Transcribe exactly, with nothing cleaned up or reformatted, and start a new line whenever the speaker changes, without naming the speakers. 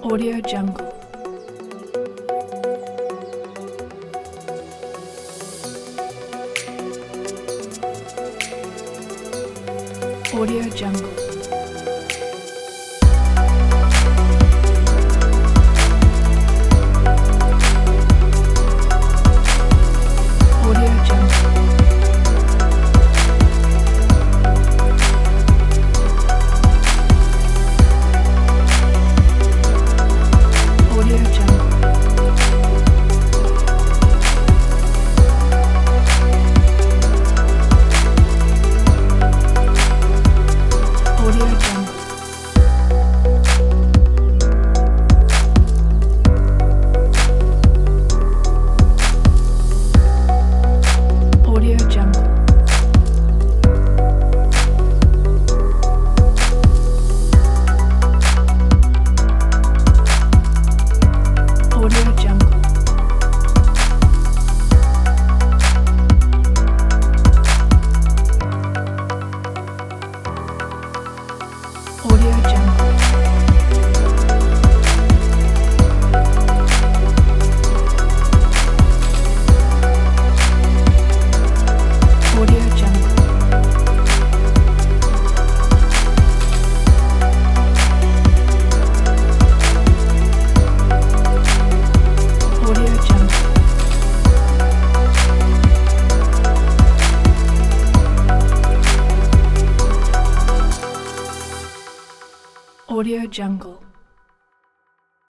Audio Jungle. Audio Jungle. Audio Jungle. Audio Jungle. Audio Jungle. Audio Jungle. Audio Jungle. Audio Jungle. Audio Jungle. Audio Jungle. Audio Jungle.